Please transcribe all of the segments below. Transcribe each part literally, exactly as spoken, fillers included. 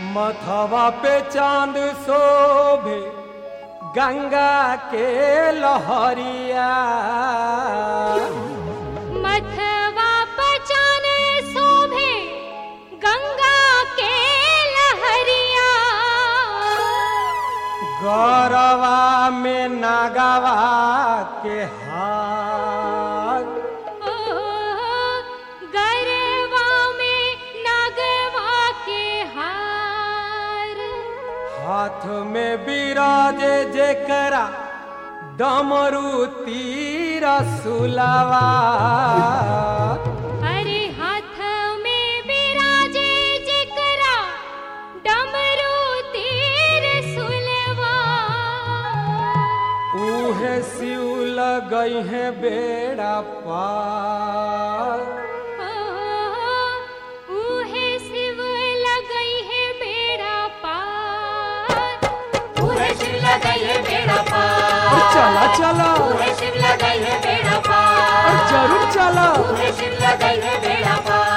मथवा पे चांद शोभे गंगा के लहरिया। मथवा पे चांद शोभे गंगा के लहरिया। गौरवा में नागवा के हार। गरवा में नागवा के हार। हाथ में बिराजे जेकरा डमरू तीर सुलवा। अरे हाथ में बिराजे जेकरा डमरू तीर सुलवा। उहे शिव लगई है बेड़ा पार। उहे शिव लगई है बेड़ा पार। उहे शिव लगई है बेड़ा पार। और चला चला उहे शिव लगई है बेड़ा पार। और जरूर चला। उहे शिव लगई है बेड़ा पार।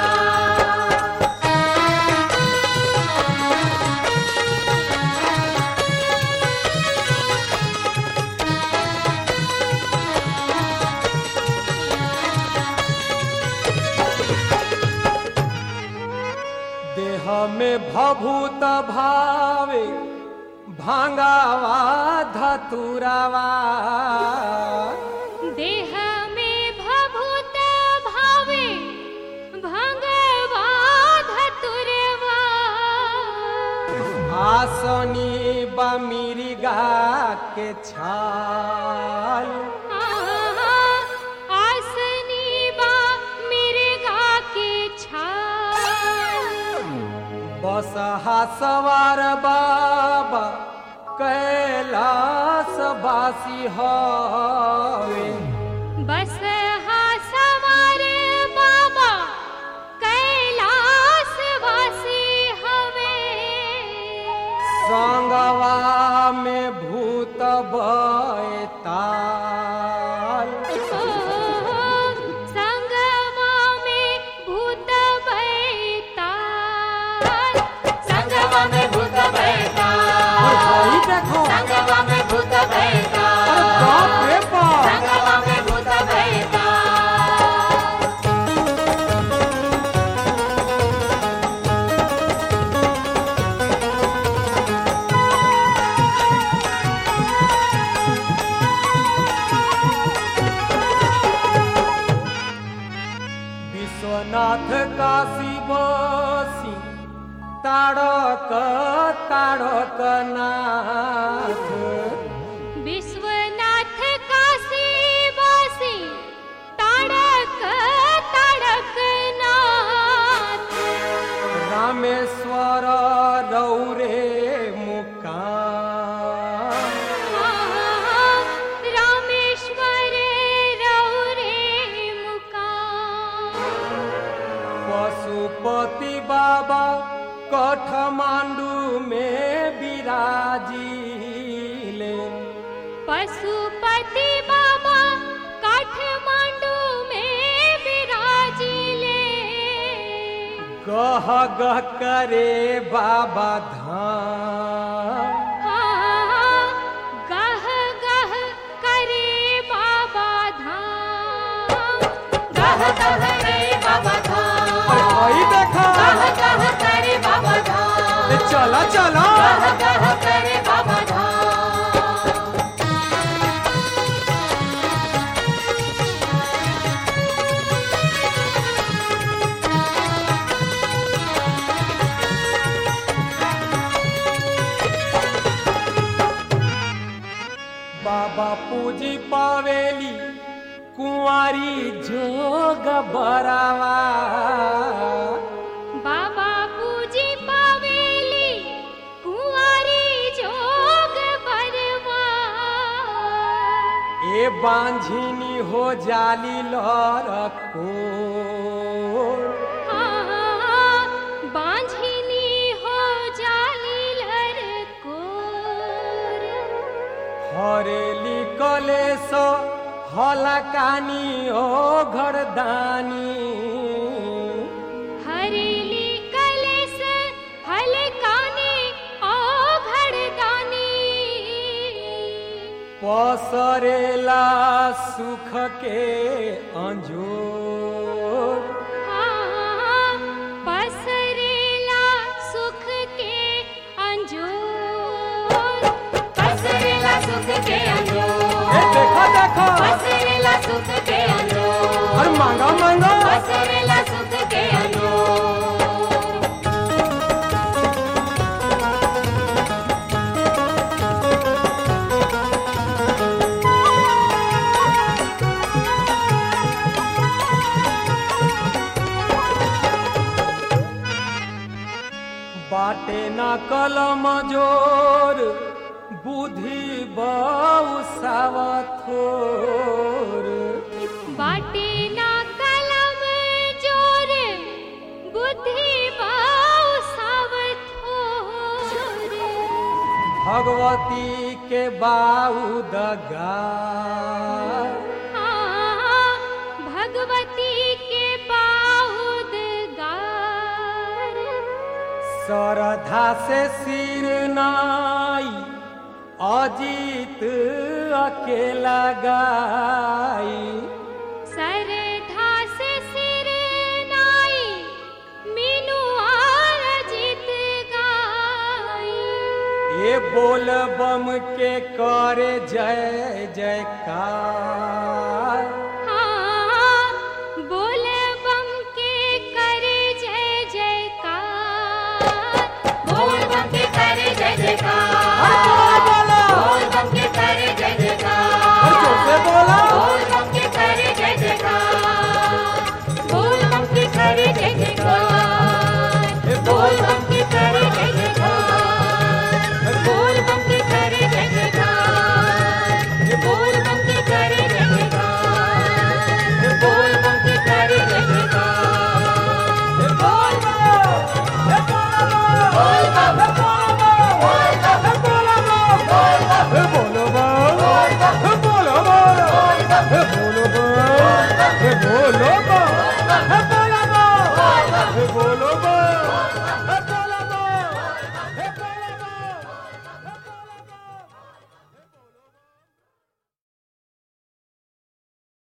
देह में भभूत भावे भांगावा धतुरावा। देह में भभूत भावे भंगवा धतुरवा। आसनी बमिरिगा के छाल। आसनी बा मिर्गा के छाल। बसहा सवार बाबा कैलाश बासी हवे। बस हा सवार बाबा कैलाश वासी हवे। संगवा में भूत बैताल। संगवा में भूत बैताल। संगवा में भूत बैताल। और भाई देखो संगवा में भूत बैताल। अरे बाप रे बाप। संगवा में भूत बैताल। विश्वनाथ काशी बसी ताड़क ताड़क नाथ। विश्वनाथ काशी वासी ताड़क ताड़क नाथ। रामेश्वर रौरे मुकाम। रामेश्वर रौरे मुकाम। पशुपति बाबा काठमांडू में विराजिले। पशुपति बाबा काठमांडू में विराजिले। गह गह करे बाबा धाम। गह गह करे बाबा धाम। गह गह रे बाबा धाम। और भाई देखा गह गह करे बाबा धाम। ले चला चला। गह गह करे बाबा धाम। बाबा पूजी पावेली कुंवारी जोग बरावा। बाबा पूजी पावेली कुंवारी जोग बरवा। ए बांझिनी हो जाली लरको। बांझिनी हो जाली लरकोर। हरेली कलेश हलकानी ओ घरदानी। हरेली कलेस हलकानी पसरेला सुख के अंजोर हाँ, पसरेला सुख के अंजोर पसरेला सुख के अंजोर ए देखो देखो पसरेला सुख के अंजोर और मांगा मांगा पसरेला सुख के अंजोर बाटे ना कलम जोर बुद्धि बहु सावथोर बाटे ना कलम जोर बुद्धि बहु सावथोर भगवती के बाऊ दगा हाँ, भगवती के बाहुद गार श्रद्धा से सिर नाई अजीत अकेला गाई सरधा से सिर नाई मीनू और जीत गाई ये बोल बम के करे जय जयकार हाँ, बोल बम के करे जय जयकार बोल बम के करे जय जयकार बोला बोल बम के करे जय जयकार और जोर से बोला बोल बम के करे जय जयकार बोल बम के करे जय जयकार बोल बम के